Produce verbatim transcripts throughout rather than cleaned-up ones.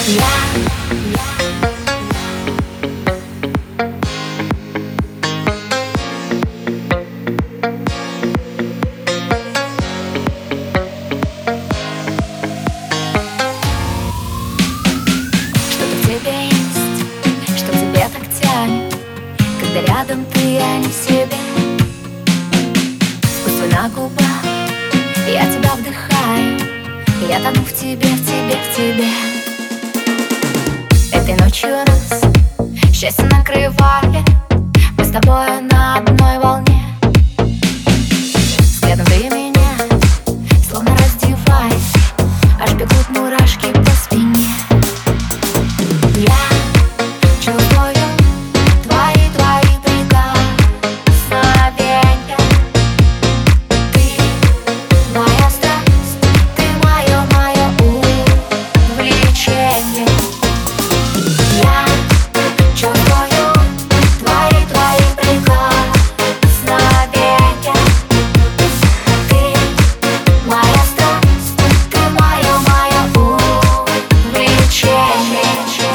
Когда рядом ты, я не в себе. Вкус твой на губах, я тебя вдыхаю, я тону в тебе, в тебе, в тебе. Этой ночью нас счастье накрывали, мы с тобой на одной волне. Взглядом ты меня словно раздеваешь, аж бегут мурашки по спине. Я чувствую твои, твои прикосновения. Ты моя страсть, ты мое, мое увлечение. Я чувствую твои, твои прикосновения. Ты моя страсть, ты мое, мое увлечение.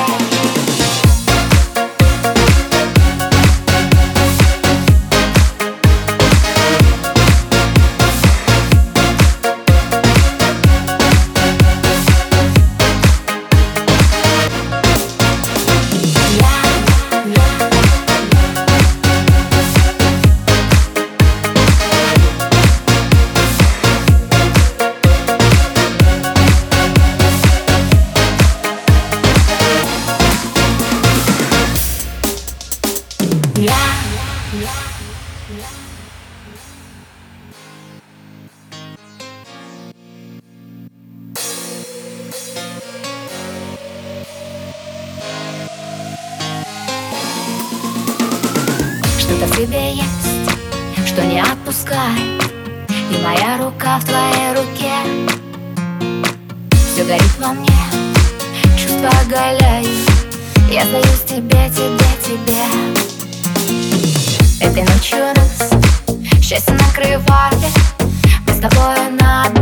Я, я, я. Что-то в тебе есть, что не отпускает, и моя рука в твоей руке. Все горит во мне, чувства оголяют, я сдаюсь тебе, тебе, тебе. Этой ночью нас счастье накрывали, мы с тобой на